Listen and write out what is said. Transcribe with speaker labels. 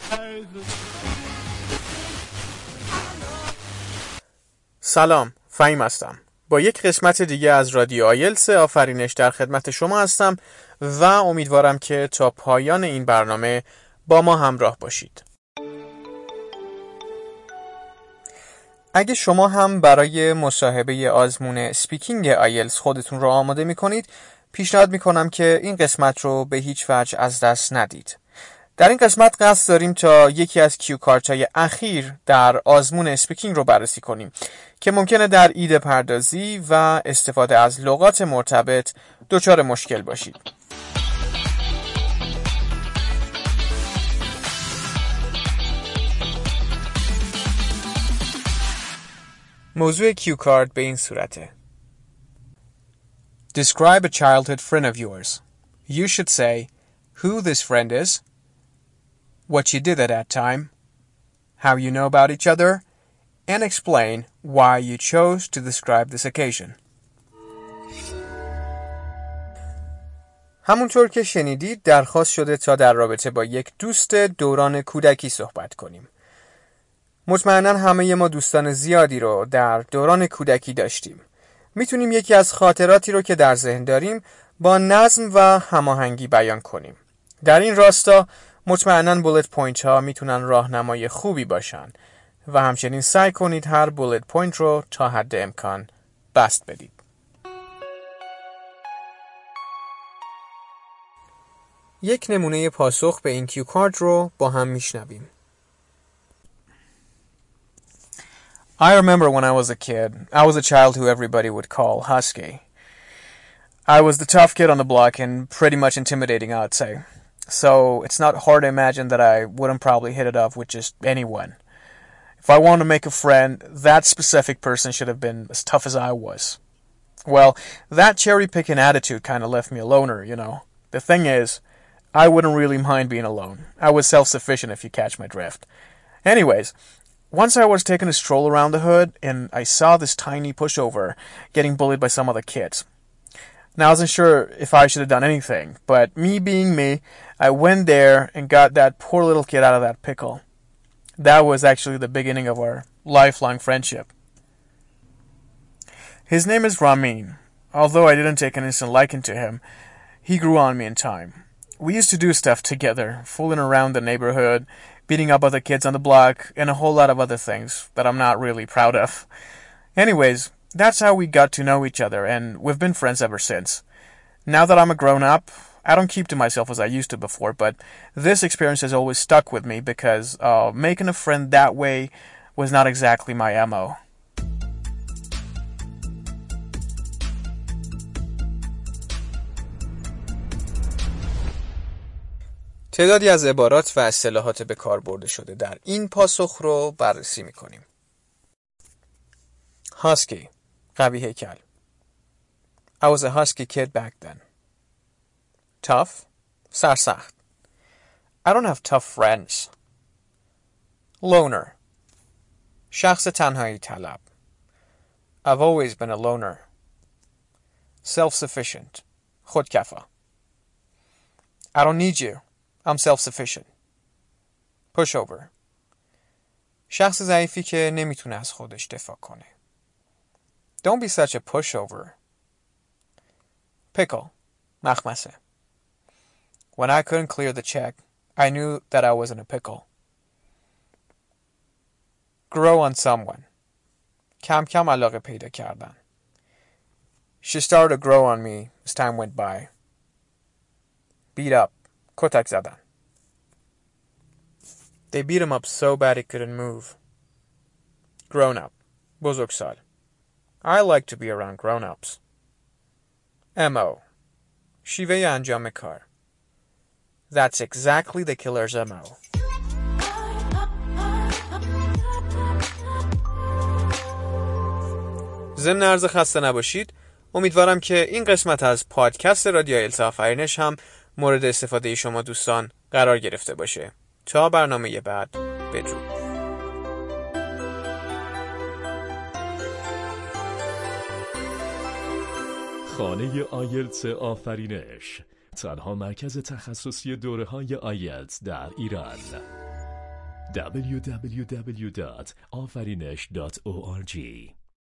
Speaker 1: سلام، فهیم هستم. با یک قسمت دیگه از رادیو آیلتس آفرینش در خدمت شما هستم و امیدوارم که تا پایان این برنامه با ما همراه باشید. اگه شما هم برای مصاحبه آزمون اسپیکینگ آیلتس خودتون رو آماده می‌کنید، پیشنهاد می‌کنم که این قسمت رو به هیچ وجه از دست ندید. در این قسمت قصد داریم تا یکی از کیو کارت‌های اخیر در آزمون اسپیکینگ رو بررسی کنیم که ممکنه در ایده پردازی و استفاده از لغات مرتبط دچار مشکل باشید. موضوع کیو کارت به این صورته. Describe a childhood friend of yours. You should say who this friend is, what you did at that time, how you know about each other, and explain why you chose to describe this occasion. همونطور که شنیدید درخواست شده تا در رابطه با یک دوست دوران کودکی صحبت کنیم. مطمئناً همه ما دوستان زیادی رو در دوران کودکی داشتیم. میتونیم یکی از خاطراتی رو که در ذهن داریم با نظم و هماهنگی بیان کنیم. در این راستا مطمئناً بولت پوینت ها میتونن راهنمای خوبی باشن و همچنین سعی کنید هر بولت پوینت رو تا حد امکان بست بدید. یک نمونه پاسخ به این کیو کارت رو با هم میشنویم. I remember when I was a kid, I was a child who everybody would call Husky. I was the tough kid on the block and pretty much intimidating, I'd say. So it's not hard to imagine that I wouldn't probably hit it off with just anyone. If I wanted to make a friend, that specific person should have been as tough as I was. Well, that cherry-picking attitude kind of left me a loner, you know. The thing is, I wouldn't really mind being alone. I was self-sufficient if you catch my drift. Anyways, once I was taking a stroll around the hood, and I saw this tiny pushover getting bullied by some other kids. Now, I wasn't sure if I should have done anything, but me being me, I went there and got that poor little kid out of that pickle. That was actually the beginning of our lifelong friendship. His name is Ramin. Although I didn't take an instant liking to him, he grew on me in time. We used to do stuff together, fooling around the neighborhood, beating up other kids on the block, and a whole lot of other things that I'm not really proud of. Anyways, that's how we got to know each other, and we've been friends ever since. Now that I'm a grown-up, I don't keep to myself as I used to before, but this experience has always stuck with me because making a friend that way was not exactly my MO. تعدادی از عبارات و اصطلاحات به کار برده شده در این پاسخ رو بررسی می‌کنیم. Husky، قوی هیکل. I was a husky kid back then. Tough، سرسخت. I don't have tough friends. Loner، شخص تنهایی طلب. I've always been a loner. Self-sufficient، خودکفا. I don't need you. I'm self-sufficient. Pushover، شخص ضعیفی که نمیتونه از خودش دفاع کنه. Don't be such a pushover. Pickle، مخمسه. When I couldn't clear the check, I knew that I was in a pickle. Grow on someone، کم کم علاقه پیدا کردن. She started to grow on me as time went by. Beat up، کتک زدن. They beat him up so bad he couldn't move. Grown up، بزرگسال. I like to be around grown-ups. MO، شیوه انجام کار. That's exactly the killer's MO. ضمن عرض خسته نباشید. امیدوارم که این قسمت از پادکست رادیو آیلتس آفرینش هم مورد استفاده شما دوستان قرار گرفته باشه. تا برنامه بعد، بدرود.
Speaker 2: خانه آیلتس آفرینش، تنها مرکز تخصصی دوره‌های آیلتس در ایران. www.afarinesh.org